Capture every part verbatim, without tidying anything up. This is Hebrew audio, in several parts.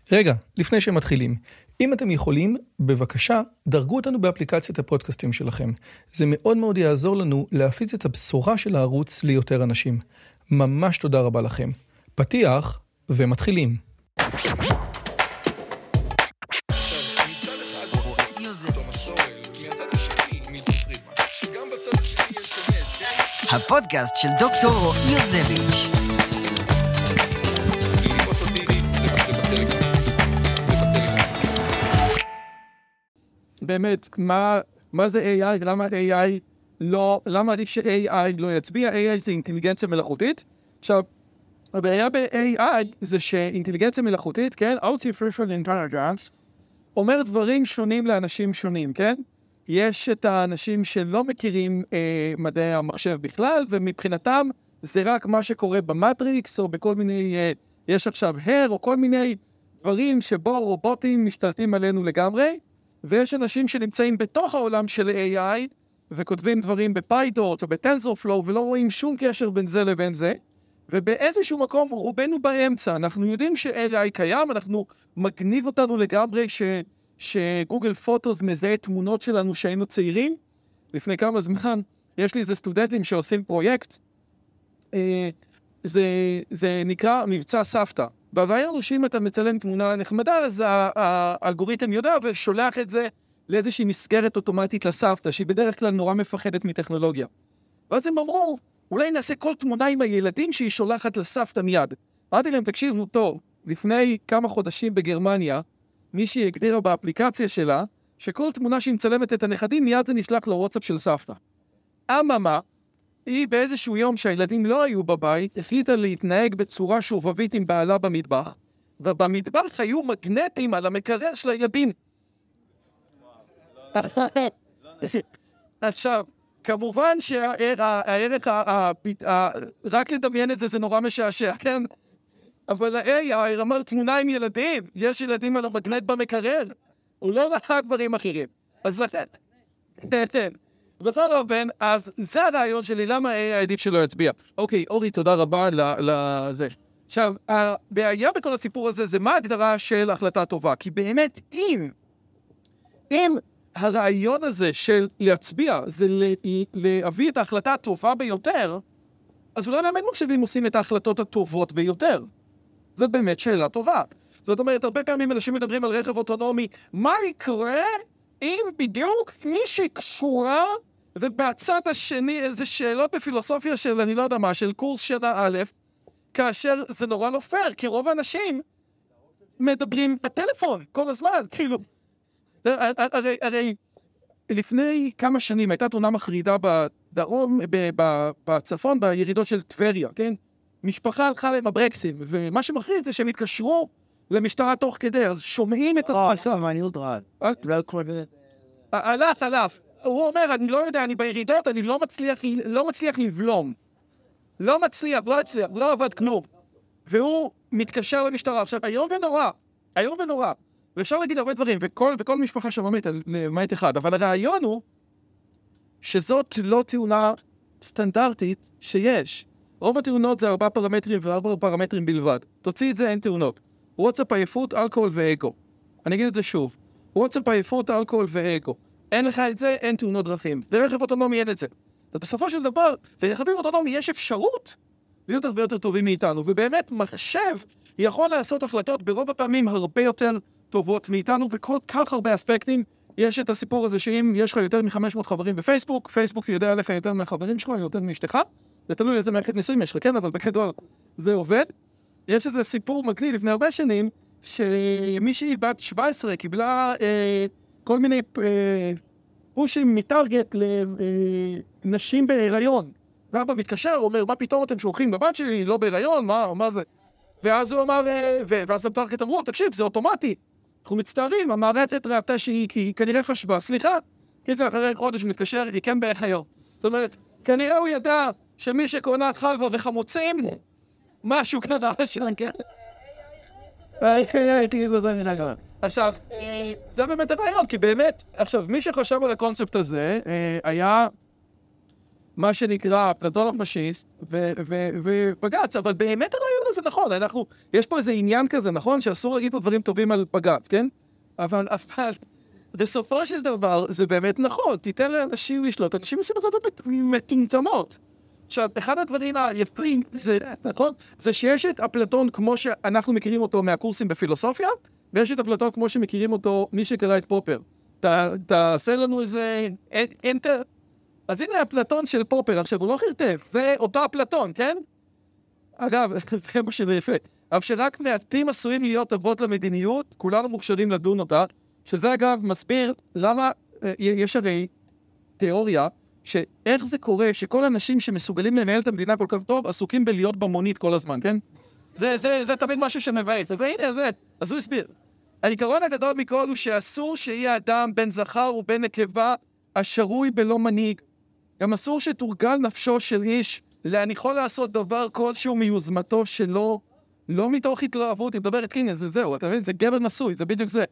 רגע, לפני שמתחילים, אם אתם יכולים, בבקשה, דרגו אותנו באפליקציית הפודקאסטים שלכם. זה מאוד מאוד יעזור לנו להפיץ את הבשורה של הערוץ ליותר אנשים. ממש תודה רבה לכם. פתיח ומתחילים. הפודקאסט של דוקטור רועי יוזביץ'. באמת, מה, מה זה איי איי? למה איי איי לא, למה עדיף ש-איי איי לא יצביע? איי איי זה אינטליגנציה מלאכותית. עכשיו, הבעיה ב-איי איי זה שאינטליגנציה מלאכותית, כן? Artificial Intelligence, אומר דברים שונים לאנשים שונים, כן? יש את האנשים שלא מכירים אה, מדעי המחשב בכלל, ומבחינתם זה רק מה שקורה במטריקס, או בכל מיני, אה, יש עכשיו הר, או כל מיני דברים שבו רובוטים משתלטים עלינו לגמרי, ויש אנשים שנמצאים בתוך העולם של איי איי, וכותבים דברים בפייטורט או בטנסורפלואו, ולא רואים שום קשר בין זה לבין זה, ובאיזשהו מקום רובנו באמצע. אנחנו יודעים ש-איי איי קיים, אנחנו מגניב אותנו לגמרי ש... שגוגל פוטוס מזהה תמונות שלנו שהיינו צעירים. לפני כמה זמן יש לי איזה סטודנטים שעושים פרויקט, אה, זה, זה נקרא מבצע סבתא. והרעיון הוא שאם אתה מצלם תמונה נחמדה, אז האלגוריתם יודע ושולח את זה לאיזושהי מסגרת אוטומטית לסבתא, שהיא בדרך כלל נורא מפחדת מטכנולוגיה. ואז הם אמרו, אולי נעשה כל תמונה עם הילדים שהיא שולחת לסבתא מיד. אמרתי להם, תקשיבו טוב, לפני כמה חודשים בגרמניה, מישהי הגדירה באפליקציה שלה, שכל תמונה שהיא מצלמת את הנכדים, מיד זה נשלח לוואטסאפ של סבתא. אממה, היא באיזשהו יום שהילדים לא היו בבית, החליטה להתנהג בצורה שובבית עם בעלה במטבח, ובמטבח היו מגנטים על המקרר של הילדים. עכשיו, כמובן שהערך, רק לדמיין את זה, זה נורא משעשע, כן? אבל ה-איי איי אמר תמונה עם ילדים, יש ילדים על המגנט במקרר, הוא לא ראה דברים אחרים. אז לכן, בכל אופן, אז זה הרעיון שלי, למה ה-איי איי עדיף שלא יצביע. אוקיי, אורי, תודה רבה לזה. עכשיו, הבעיה בכל הסיפור הזה, זה מה ההגדרה של החלטה טובה? כי באמת, אם, אם הרעיון הזה של להצביע, זה להביא את ההחלטה הטובה ביותר, אז אולי באמת מחשבים עושים את ההחלטות הטובות ביותר. זאת באמת שאלה טובה. זאת אומרת, הרבה פעמים אנשים מדברים על רכב אוטונומי, מה יקרה אם בדיוק מישהי קשורה, ובצד השני איזה שאלות בפילוסופיה של, אני לא יודע מה, של קורס שנה א', כאשר זה נורא לא פייר, כי רוב האנשים מדברים בטלפון כל הזמן, כאילו. הרי, הרי, לפני כמה שנים הייתה תאונה מחרידה בדרום, בצפון, בירידות של טבריה, כן? משפחה הלכה להם הברקסים, ומה שמחריד זה שהם התקשרו למשטרה תוך כדי, אז שומעים את השיחה. אה, טוב, אני עוד רעד. הלך, הלך. הוא אומר, אני לא יודע, אני בירידות, אני לא מצליח, לא מצליח לבלום. לא מצליח, לא מצליח, לא עבד כלום. והוא מתקשר למשטרה. עכשיו, היום ונורא, היום ונורא. ואפשר להגיד הרבה דברים, וכל, וכל משפחה שממית על למעט אחד, אבל הרעיון הוא שזאת לא תאונה סטנדרטית שיש. רוב התאונות זה ארבעה פרמטרים וארבעה פרמטרים בלבד. תוציא את זה, אין תאונות. וואטסאפ, עייפות, אלכוהול ואגו. אני אגיד את זה שוב. וואטסאפ, עייפות, אלכוהול ואגו. אין לך את זה, אין תאונות דרכים. לרכב אוטונומי אין את זה. אז בסופו של דבר, לרכבים אוטונומי יש אפשרות להיות הרבה יותר טובים מאיתנו. ובאמת, מחשב יכול לעשות החלטות ברוב הפעמים הרבה יותר טובות מאיתנו, בכל כך הרבה אספקטים. יש את הסיפור הזה שאם יש לך יותר מ-חמש מאות חברים בפייסבוק, פייסבוק יודע עליך יותר מהחברים שלך, יותר מאשתך. זה תלוי איזה מערכת ניסויים יש לך, כן, אבל בגדול זה עובד. יש איזה סיפור מגניב לפני הרבה שנים, שמישהי בת שבע עשרה קיבלה אה, כל מיני אה, פושים מטארגט לנשים אה, בהיריון. ואבא מתקשר, הוא אומר, מה פתאום אתם שולחים לבת שלי, לא בהיריון, מה, מה זה? ואז הוא אמר, אה, ואז המטארגט אמרו, תקשיב, זה אוטומטי. אנחנו מצטערים, המערכת ראתה שהיא כנראה חשבה, סליחה, כי זה אחרי חודש מתקשר, היא כן בהיריון. זאת אומרת, כנראה הוא ידע שמי שקונה חלבה וחמוצים, משהו קרה שם, כן? עכשיו, זה באמת הרעיון, כי באמת, עכשיו, מי שחשב על הקונספט הזה, היה מה שנקרא פלטון הפשיסט, ובגץ, אבל באמת הרעיון זה נכון, אנחנו, יש פה איזה עניין כזה, נכון? שאסור להגיד פה דברים טובים על בג"ץ, כן? אבל, אבל, בסופו של דבר, זה באמת נכון, תיתן לאנשים לשלוט, אנשים עושים החלטות מטומטמות. עכשיו, אחד הדברים היפים, זה, נכון? זה שיש את אפלטון כמו שאנחנו מכירים אותו מהקורסים בפילוסופיה, ויש את אפלטון כמו שמכירים אותו מי שקרא את פופר. תעשה לנו איזה אנטר. אז הנה אפלטון של פופר, עכשיו הוא לא חרטב, זה אותו אפלטון, כן? אגב, זה מה שזה יפה. אבל שרק מעטים עשויים להיות אבות למדיניות, כולנו מוכשרים לדון אותה, שזה אגב מסביר למה יש הרי תיאוריה, שאיך זה קורה שכל האנשים שמסוגלים לנהל את המדינה כל כך טוב, עסוקים בלהיות במונית כל הזמן, כן? זה, זה, זה תמיד משהו שמבאס, אז הנה, זה, אז הוא הסביר. העיקרון הגדול מכל הוא שאסור שיהיה אדם בין זכר ובין נקבה השרוי בלא מנהיג. גם אסור שתורגל נפשו של איש להניחו לעשות דבר כלשהו מיוזמתו שלו, לא מתוך התלהבות, היא מדברת, הנה, זה זהו, אתה מבין? זה גבר נשוי, זה בדיוק זה.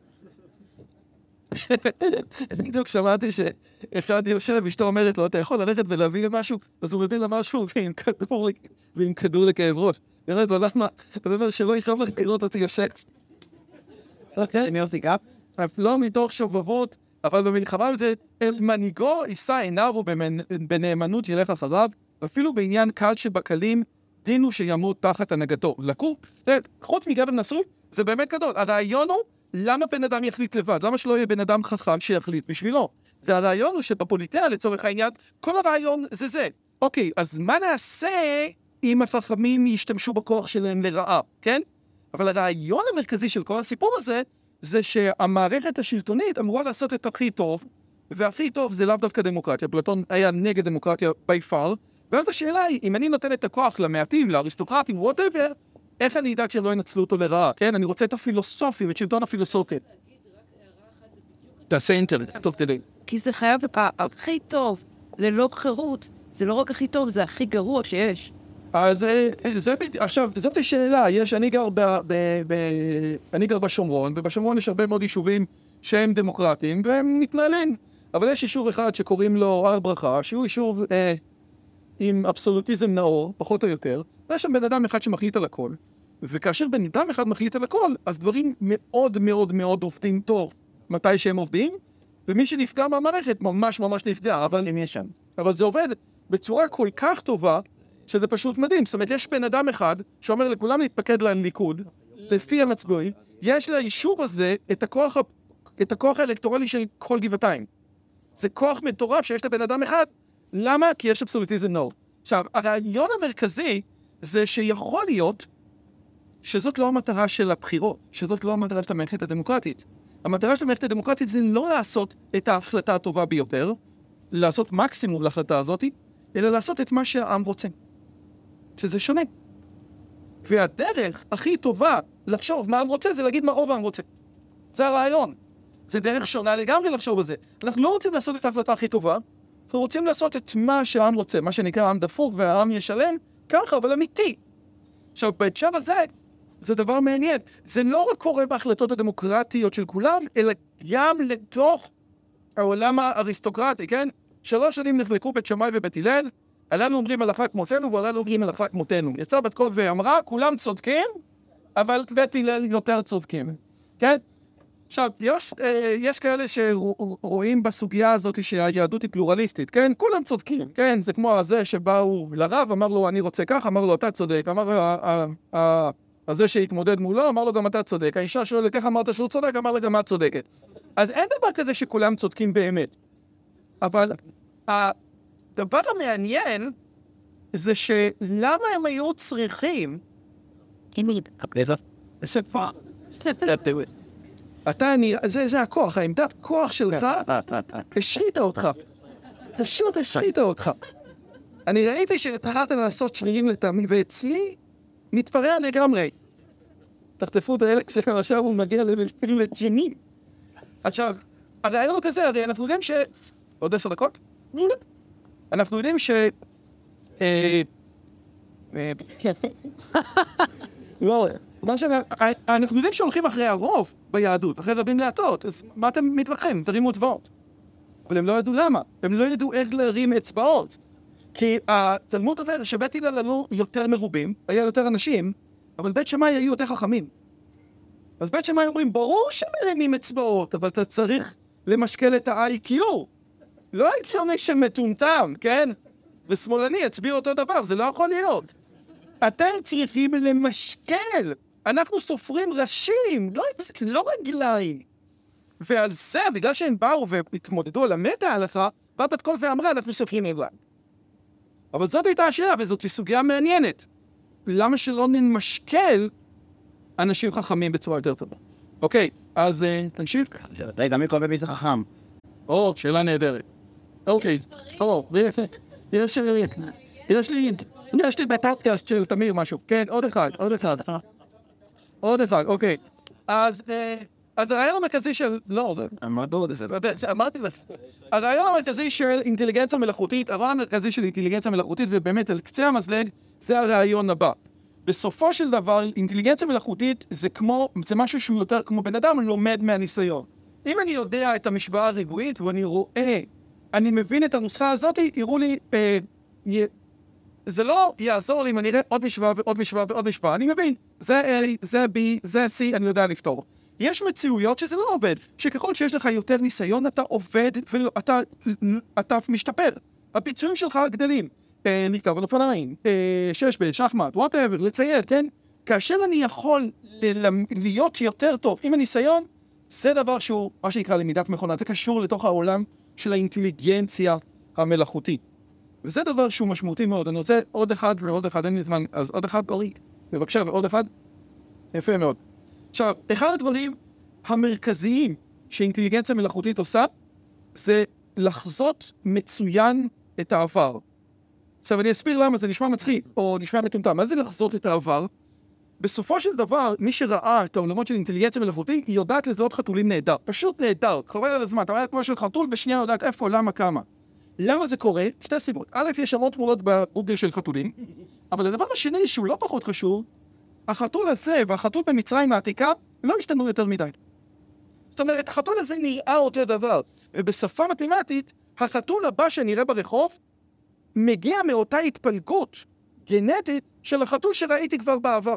בדיוק שמעתי שאחד יושב ואשתו אומרת לו, אתה יכול ללכת ולהביא למשהו, אז הוא מביא למשהו ועם כדור לכאב ראש. היא אומרת לו, למה? אתה אומר שלא יכאב לך לראות אותי יושב. אני עושה גאפ? לא מתוך שובבות, אבל במלחמה הזה, אל מנהיגו יישא עיניו ובנאמנות ילך אחריו, ואפילו בעניין קל שבקלים, דינו שימות תחת הנהגתו. לקור, חוץ מגבר נשוי, זה באמת גדול. הרעיון הוא, למה בן אדם יחליט לבד? למה שלא יהיה בן אדם חכם שיחליט בשבילו? והרעיון הוא שבפוליטיקה, לצורך העניין, כל הרעיון זה זה. אוקיי, אז מה נעשה אם החכמים ישתמשו בכוח שלהם לרעה, כן? אבל הרעיון המרכזי של כל הסיפור הזה, זה שהמערכת השלטונית אמורה לעשות את הכי טוב, והכי טוב זה לאו דווקא דמוקרטיה. אפלטון היה נגד דמוקרטיה by far, ואז השאלה היא, אם אני נותן את הכוח למעטים, לאריסטוקרטים, whatever, איך אני אדאג שלא ינצלו אותו לרעה, כן? אני רוצה את הפילוסופים, את שלטון הפילוסופים. תעשה אינטרנט, טוב כדי. כי זה חייב הכי טוב, ללא חירות. זה לא רק הכי טוב, זה הכי גרוע שיש. אז זה, זה, עכשיו, זאת השאלה, יש, אני גר ב, ב, ב, אני גר בשומרון, ובשומרון יש הרבה מאוד יישובים שהם דמוקרטיים, והם מתנהלים. אבל יש יישוב אחד שקוראים לו הר ברכה, שהוא יישוב אה, עם אבסולוטיזם נאור, פחות או יותר, ויש שם בן אדם אחד שמחליט על הכל. וכאשר בן אדם אחד מחליט על הכל, אז דברים מאוד מאוד מאוד עובדים טוב מתי שהם עובדים, ומי שנפגע מהמערכת ממש ממש נפגע, אבל, אם יש שם. אבל זה עובד בצורה כל כך טובה, שזה פשוט מדהים. זאת אומרת, יש בן אדם אחד שאומר לכולם להתפקד לליכוד, לפי המצביעים, יש ליישוב הזה את הכוח, את הכוח האלקטורלי של כל גבעתיים. זה כוח מטורף שיש לבן אדם אחד. למה? כי יש אבסולוטיזם נאור. עכשיו, הרעיון המרכזי זה שיכול להיות שזאת לא המטרה של הבחירות, שזאת לא המטרה של המערכת הדמוקרטית. המטרה של המערכת הדמוקרטית זה לא לעשות את ההחלטה הטובה ביותר, לעשות מקסימום להחלטה הזאת, אלא לעשות את מה שהעם רוצה. שזה שונה. והדרך הכי טובה לחשוב מה העם רוצה זה להגיד מה רוב העם רוצה. זה הרעיון. זה דרך שונה לגמרי לחשוב על זה. אנחנו לא רוצים לעשות את ההחלטה הכי טובה, אנחנו רוצים לעשות את מה שהעם רוצה, מה שנקרא עם דפוק והעם ישלם, ככה, אבל אמיתי. עכשיו, בהקשר הזה, זה דבר מעניין. זה לא רק קורה בהחלטות הדמוקרטיות של כולם, אלא גם לתוך העולם האריסטוקרטי, כן? שלוש שנים נחלקו בית שמאי ובית הלל, עלינו אומרים הלכה כמותנו, ועלינו אומרים הלכה כמותנו. יצא בת קול ואמרה, כולם צודקים, אבל בית הלל יותר צודקים. כן? עכשיו, יש, יש כאלה שרואים בסוגיה הזאת שהיהדות היא פלורליסטית, כן? כולם צודקים, כן? זה כמו הזה שבאו לרב, אמר לו, אני רוצה כך, אמר לו, אתה צודק, אמר הזה שהתמודד מולו, אמר לו, גם אתה צודק. האישה שואלת, איך אמרת שהוא צודק? אמר לה, גם את צודקת. אז אין דבר כזה שכולם צודקים באמת. אבל הדבר המעניין זה שלמה הם היו צריכים... זה כבר... אתה, אני, זה, זה הכוח, העמדת כוח שלך, השחיתה אותך. פשוט השחיתה אותך. אני ראיתי שהתחלת לעשות שרירים לטעמי, ואצלי מתפרע לגמרי. תחטפו את האלה כשעכשיו הוא מגיע לג'נים. עכשיו, הרעיון הוא כזה, הרי אנחנו יודעים ש... עוד עשר דקות? אנחנו יודעים ש... לא, מה שאנחנו... אנחנו יודעים שהולכים אחרי הרוב ביהדות, אחרי רבים להטות, אז מה אתם מתווכחים? תרימו אצבעות. אבל הם לא ידעו למה. הם לא ידעו איך להרים אצבעות. כי התלמוד אומר שבית הלל לנו יותר מרובים, היה יותר אנשים, אבל בית שמאי היו יותר חכמים. אז בית שמאי אומרים, ברור שמרימים אצבעות, אבל אתה צריך למשקל את ה-איי קיו. לא הגיוני שמטומטם, כן? ושמאלני יצביע אותו דבר, זה לא יכול להיות. אתם צריכים למשקל. אנחנו סופרים ראשים, לא, לא רגליים. ועל זה, בגלל שהם באו והתמודדו על המטה ההלכה, בא בת קול ואמרה, אנחנו סופרים רגליים. אבל זאת הייתה השאלה, וזאת סוגיה מעניינת. למה שלא נמשקל אנשים חכמים בצורה יותר טובה? אוקיי, אז תמשיך. רגע, מי קובע מי זה חכם? או, שאלה נהדרת. אוקיי, או, יש לי, יש לי, יש לי בפודקאסט של תמיר משהו. כן, עוד אחד, עוד אחד. עוד אחד, אוקיי. אז, אז הרעיון המרכזי של, לא, זה... אמרתי לך. הרעיון המרכזי של אינטליגנציה מלאכותית, הרעיון המרכזי של אינטליגנציה מלאכותית, ובאמת על קצה המזלג, זה הרעיון הבא. בסופו של דבר, אינטליגנציה מלאכותית זה כמו, זה משהו שהוא יותר כמו בן אדם לומד מהניסיון. אם אני יודע את המשוואה הריבועית ואני רואה, אני מבין את הנוסחה הזאת, יראו לי, אה, י... זה לא יעזור לי אם אני אראה עוד משוואה ועוד משוואה ועוד משוואה. אני מבין, זה A, זה B, זה C, אני יודע לפתור. יש מציאויות שזה לא עובד, שככל שיש לך יותר ניסיון, אתה עובד ואתה אתה משתפר. הביצועים שלך גדלים. נרכב על אופניים, שש בשחמט, whatever, לצייר, כן? כאשר אני יכול להיות יותר טוב עם הניסיון, זה דבר שהוא, מה שנקרא למידת מכונה, זה קשור לתוך העולם של האינטליגנציה המלאכותית. וזה דבר שהוא משמעותי מאוד. אני רוצה עוד אחד ועוד אחד, אין לי זמן, אז עוד אחד, אורי, בבקשה, ועוד אחד. יפה מאוד. עכשיו, אחד הדברים המרכזיים שאינטליגנציה מלאכותית עושה, זה לחזות מצוין את העבר. עכשיו, אני אסביר למה זה נשמע מצחיק, או נשמע מטומטם. מה זה לחזות את העבר? בסופו של דבר, מי שראה את העולמות של אינטליגנציה מלאכותית, היא יודעת לזהות חתולים נהדר. פשוט נהדר. חבל על הזמן. אתה רואה כמו של חתול, בשנייה יודעת איפה, למה, כמה. למה זה קורה? שתי סיבות. א', יש המון תמונות בגוגל של חתולים, אבל הדבר השני שהוא לא פחות חשוב, החתול הזה והחתול במצרים העתיקה לא השתנו יותר מדי. זאת אומרת, החתול הזה נראה אותו דבר. ובשפה מתמטית, החתול הבא שנראה ברחוב, מגיע מאותה התפלגות גנטית של החתול שראיתי כבר בעבר.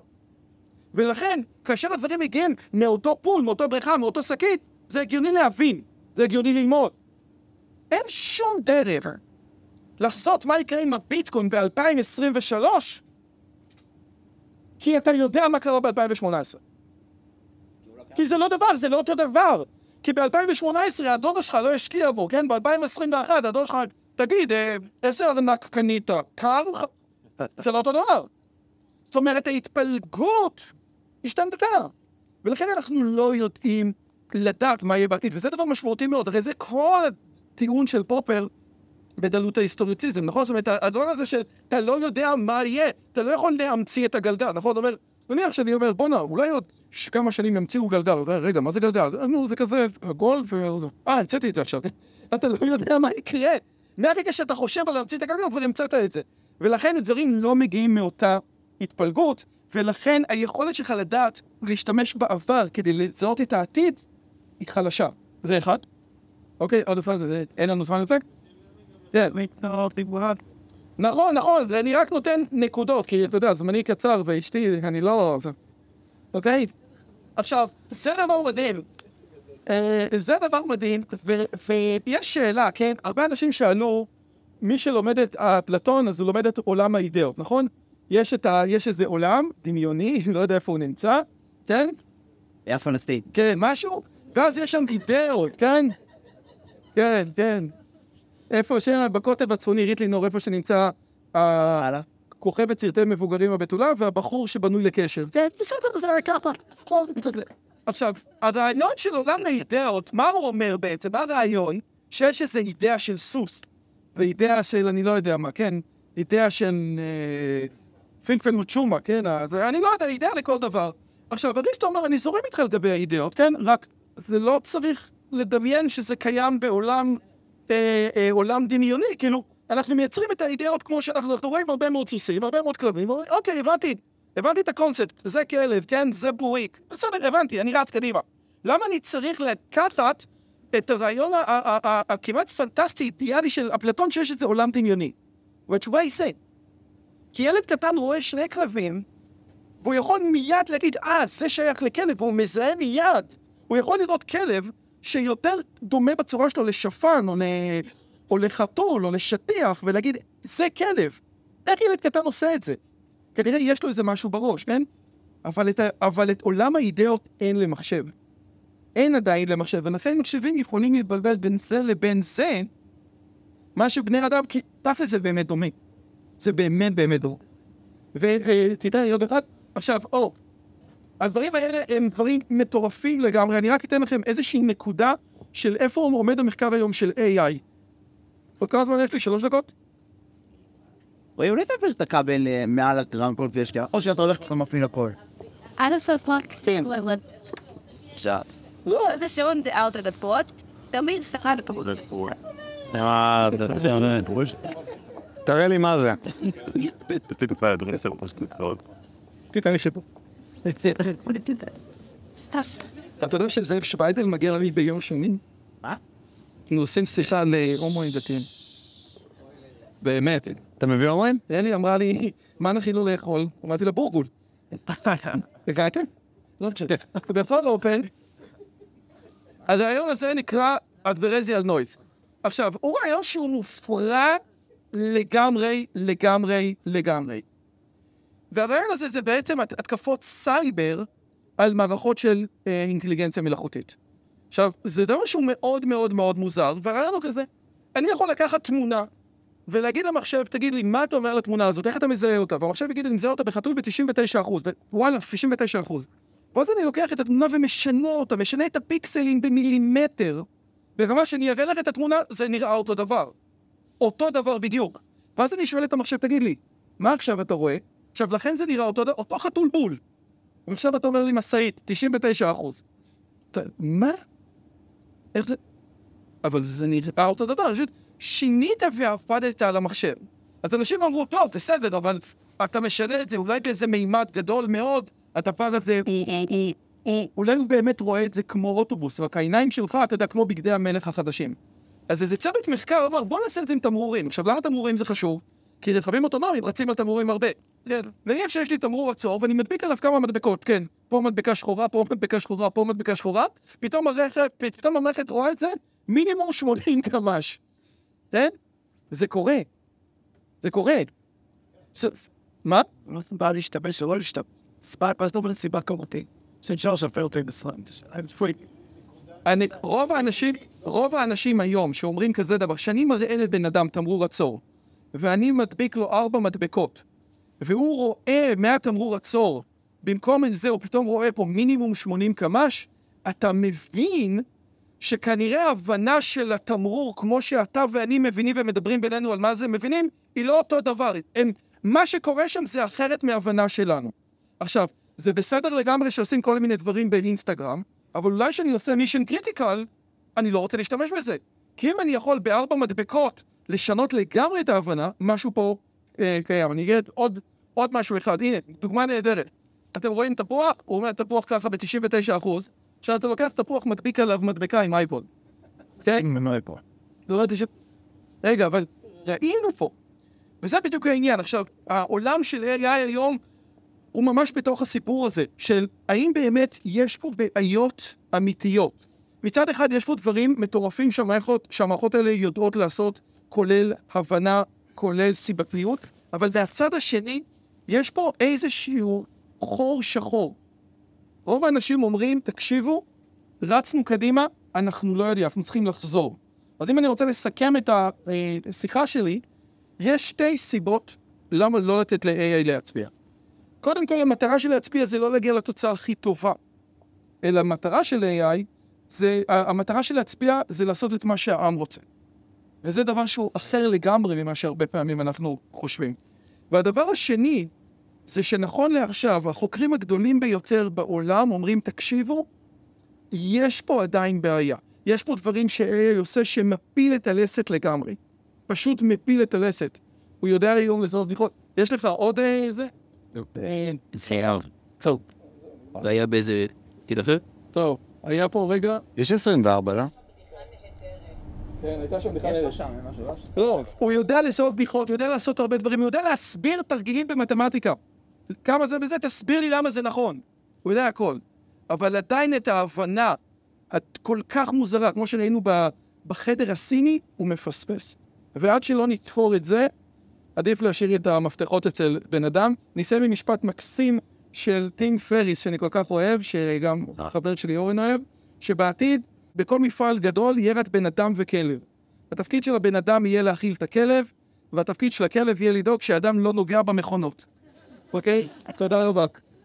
ולכן, כאשר הדברים מגיעים מאותו פול, מאותו בריכה, מאותו שקית, זה הגיוני להבין, זה הגיוני ללמוד. אין שום דרך לחזות מה יקרה עם הביטקוין ב-אלפיים עשרים ושלוש, כי אתה יודע מה קרה ב-אלפיים שמונה עשרה. כי זה לא דבר, זה לא אותו דבר. כי ב-אלפיים שמונה עשרה הדודה שלך לא השקיע בו, כן? ב-אלפיים עשרים ואחת הדודה שלך... תגיד, איזה ארנק קנית? קר? זה לא אותו דבר. זאת אומרת, ההתפלגות השתנתה. ולכן אנחנו לא יודעים לדעת מה יהיה בעתיד. וזה דבר משמעותי מאוד. הרי זה כל הטיעון של פופר בדלות ההיסטוריציזם, נכון? זאת אומרת, הדבר הזה שאתה לא יודע מה יהיה. אתה לא יכול להמציא את הגלגל, נכון? זאת אומרת, נניח שאני אומר, בונה, אולי עוד כמה שנים ימציאו גלגל. רגע, מה זה גלגל? נו, זה כזה עגול ו... אה, המצאתי את זה עכשיו. אתה לא יודע מה יקרה. מהרגע שאתה חושב על להמציא את הגלגל, כבר המצאת את זה. ולכן הדברים לא מגיעים מאותה התפלגות, ולכן היכולת שלך לדעת להשתמש בעבר כדי לזהות את העתיד, היא חלשה. זה אחד. אוקיי, עוד אחד, אין לנו זמן לזה? כן. נכון, נכון, אני רק נותן נקודות, כי אתה יודע, זמני קצר ואשתי, אני לא... אוקיי? עכשיו, זה דבר מדהים. זה דבר מדהים, ויש שאלה, כן? הרבה אנשים שאלו, מי שלומד את אפלטון, אז הוא לומד את עולם האידאות, נכון? יש את ה... יש איזה עולם דמיוני, לא יודע איפה הוא נמצא, כן? יד פלסטין. כן, משהו, ואז יש שם אידאות, כן? כן, כן. איפה שם, בקוטב הצפוני, ריטלינור, איפה שנמצא הכוכבת סרטי מבוגרים הבתולה, והבחור שבנוי לקשר. כן, בסדר, זה היה ככה. עכשיו, הרעיון של עולם האידאות, מה הוא אומר בעצם? מה הרעיון? שיש איזו אידאה של סוס, ואידאה של, אני לא יודע מה, כן? אידאה של פינפל וצ'ומה, כן? אני לא יודע, אידאה לכל דבר. עכשיו, אריסטו אומר, אני זורם איתך לגבי האידאות, כן? רק זה לא צריך לדמיין שזה קיים בעולם אה, אה, עולם דמיוני, כאילו, אנחנו מייצרים את האידאות כמו שאנחנו רואים הרבה מאוד סוסים, הרבה מאוד כלבים, אוקיי, הבנתי, הבנתי את הקונספט, זה כלב, כן? זה בוריק. בסדר, הבנתי, אני רץ קדימה. למה אני צריך לקחת את הרעיון הכמעט פנטסטי, אידיאלי של אפלטון שיש איזה עולם דמיוני? והתשובה היא זה. כי ילד קטן רואה שני כלבים, והוא יכול מיד להגיד, אה, זה שייך לכלב, והוא מזהה מיד. הוא יכול לראות כלב שיותר דומה בצורה שלו לשפן, או, ל... או לחתול, או לשטיח, ולהגיד, זה כלב. איך ילד קטן עושה את זה? כנראה יש לו איזה משהו בראש, כן? אבל את, ה... אבל את עולם האידאות אין למחשב. אין עדיין למחשב, ולכן מחשבים יכולים להתבלבל בין זה לבין זה, מה שבני אדם, כי תכל'ס זה באמת דומה. זה באמת באמת דומה. ותיתן לי עוד אחד. עכשיו, או, הדברים האלה הם דברים מטורפים לגמרי. אני רק אתן לכם איזושהי נקודה של איפה עומד המחקר היום של איי איי. עוד כמה זמן יש לי? שלוש דקות? רואי, אולי תעביר את הכבל מעל הרמקול ויש כאלה, או שאתה הולך ומפעיל הכל. עד הסוף מה? כן. עכשיו. לא, זה שעון זה out of the pot. תמיד סליחה לפחות. תראה לי מה זה. תיתן לי חיבור. אתה יודע שזאב שוויידל מגיע לי ביום שני? מה? אנחנו עושים שיחה להומואים דתיים. באמת. אתה מביא הומואים? אלי אמרה לי, מה נכילו לאכול? אמרתי לה, בורגול. הגעתם? לא חושב. ובכל אופן, אז הרעיון הזה נקרא אדברזיאל נויז. עכשיו, הוא רעיון שהוא מופרע לגמרי, לגמרי, לגמרי. והרעיון הזה זה בעצם התקפות סייבר על מערכות של אה, אינטליגנציה מלאכותית. עכשיו, זה דבר שהוא מאוד מאוד מאוד מוזר, והרעיון הוא כזה, אני יכול לקחת תמונה ולהגיד למחשב, תגיד לי, מה אתה אומר לתמונה הזאת, איך אתה מזהה אותה? והמחשב יגיד, אני מזהה אותה בחתול ב-תשעים ותשעה אחוז, ווואלה, תשעים ותשעה אחוז. ואז אני לוקח את התמונה ומשנה אותה, משנה את הפיקסלים במילימטר, ברמה שאני אראה לך את התמונה, זה נראה אותו דבר. אותו דבר בדיוק. ואז אני שואל את המחשב, תגיד לי, מה עכשיו אתה רואה? עכשיו, לכן זה נראה אותו, אותו חתול בול. ועכשיו אתה אומר לי, מסעית, תשעים ותשעה אחוז. מה? איך זה? אבל זה נראה אותו דבר, פשוט שינית והפדת על המחשב. אז אנשים אמרו, טוב, בסדר, אבל אתה משנה את זה, אולי באיזה מימד גדול מאוד, הדבר הזה, אולי הוא באמת רואה את זה כמו אוטובוס, רק העיניים שלך, אתה יודע, כמו בגדי המלך החדשים. אז איזה צוות מחקר אמר, בוא נעשה את זה עם תמרורים. עכשיו, למה תמרורים זה חשוב? כי רכבים אוטונומיים רצים על תמרורים הרבה. נניח שיש לי תמרור עצור, ואני מדביק עליו כמה מדבקות, כן. פה מדבקה שחורה, פה מדבקה שחורה, פה מדבקה שחורה, פתאום הרכב, פתאום המערכת רואה את זה, מינימום שמונים קמ"ש. כן? זה קורה. זה קורה. מה? לא בא להשתמש, לא להשתמש. ספק, אז לא בנסיבה כמותי. שנשאר שפר אותי בסרט. אני, רוב האנשים, רוב האנשים היום שאומרים כזה דבר, שאני מראה לבן אדם תמרור עצור, ואני מדביק לו ארבע מדבקות, והוא רואה מהתמרור עצור, במקום את זה הוא פתאום רואה פה מינימום שמונים קמ"ש, אתה מבין שכנראה ההבנה של התמרור, כמו שאתה ואני מבינים ומדברים בינינו על מה זה מבינים, היא לא אותו דבר. הם, מה שקורה שם זה אחרת מההבנה שלנו. עכשיו, זה בסדר לגמרי שעושים כל מיני דברים באינסטגרם, אבל אולי שאני עושה מישן קריטיקל, אני לא רוצה להשתמש בזה. כי אם אני יכול בארבע מדבקות לשנות לגמרי את ההבנה, משהו פה אה, קיים. אני אגיד עוד, עוד משהו אחד. הנה, דוגמה נהדרת. אתם רואים תפוח? הוא אומר תפוח ככה ב-תשעים ותשעה אחוז. עכשיו אתה לוקח תפוח, מדביק עליו מדבקה עם אייפוד. כן? עם מנועי פה. לא ראיתי ש... רגע, אבל ראינו פה. וזה בדיוק העניין. עכשיו, העולם של איי איי היום הוא ממש בתוך הסיפור הזה, של האם באמת יש פה בעיות אמיתיות. מצד אחד יש פה דברים מטורפים שהמערכות, שהמערכות האלה יודעות לעשות, כולל הבנה, כולל סיבתיות, אבל מהצד השני, יש פה איזשהו חור שחור. רוב האנשים אומרים, תקשיבו, רצנו קדימה, אנחנו לא יודעים, אנחנו צריכים לחזור. אז אם אני רוצה לסכם את השיחה שלי, יש שתי סיבות למה לא לתת ל-איי איי להצביע. קודם כל, המטרה של להצביע זה לא להגיע לתוצאה הכי טובה, אלא המטרה של איי איי, זה, המטרה של להצביע זה לעשות את מה שהעם רוצה. וזה דבר שהוא אחר לגמרי ממה שהרבה פעמים אנחנו חושבים. והדבר השני, זה שנכון לעכשיו, החוקרים הגדולים ביותר בעולם אומרים, תקשיבו, יש פה עדיין בעיה. יש פה דברים ש-איי איי עושה שמפיל את הלסת לגמרי. פשוט מפיל את הלסת. הוא יודע היום לזאת בדיחות. יש לך עוד איזה? זה היה... טוב. זה היה באיזה... תדחה? טוב. היה פה רגע... יש עשרים וארבע, לא? כן, הייתה שם בכלל... יש לך שם, משהו, לא? לא, הוא יודע לעשות בדיחות, הוא יודע לעשות הרבה דברים, הוא יודע להסביר תרגילים במתמטיקה. כמה זה וזה, תסביר לי למה זה נכון. הוא יודע הכל. אבל עדיין את ההבנה הכל כך מוזרה, כמו שראינו בחדר הסיני, הוא מפספס. ועד שלא נתפור את זה, עדיף להשאיר את המפתחות אצל בן אדם. ניסה במשפט מקסים של טים פריס, שאני כל כך אוהב, שגם חבר שלי אורן אוהב, שבעתיד, בכל מפעל גדול, יהיה רק בן אדם וכלב. התפקיד של הבן אדם יהיה להכיל את הכלב, והתפקיד של הכלב יהיה לדאוג שהאדם לא נוגע במכונות. אוקיי? תודה רבה.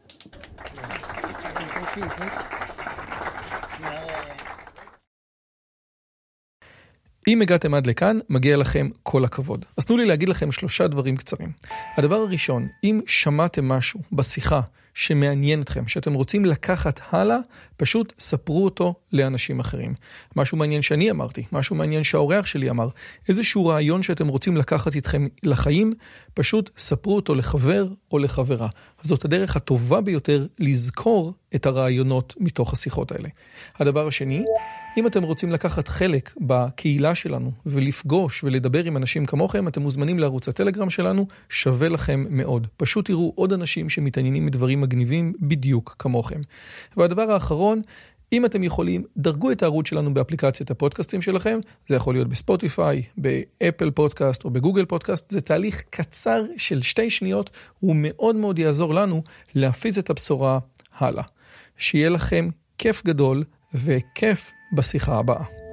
אם הגעתם עד לכאן, מגיע לכם כל הכבוד. אז תנו לי להגיד לכם שלושה דברים קצרים. הדבר הראשון, אם שמעתם משהו בשיחה שמעניין אתכם, שאתם רוצים לקחת הלאה, פשוט ספרו אותו לאנשים אחרים. משהו מעניין שאני אמרתי, משהו מעניין שהאורח שלי אמר, איזשהו רעיון שאתם רוצים לקחת איתכם לחיים, פשוט ספרו אותו לחבר או לחברה. זאת הדרך הטובה ביותר לזכור את הרעיונות מתוך השיחות האלה. הדבר השני, אם אתם רוצים לקחת חלק בקהילה שלנו ולפגוש ולדבר עם אנשים כמוכם, אתם מוזמנים לערוץ הטלגרם שלנו, שווה לכם מאוד. פשוט תראו עוד אנשים שמתעניינים מדברים מגניבים בדיוק כמוכם. והדבר האחרון, אם אתם יכולים, דרגו את הערוץ שלנו באפליקציית הפודקאסטים שלכם, זה יכול להיות בספוטיפיי, באפל פודקאסט או בגוגל פודקאסט, זה תהליך קצר של שתי שניות, הוא מאוד מאוד יעזור לנו להפיץ את הבשורה הלאה. שיהיה לכם כיף גדול וכיף בשיחה הבאה.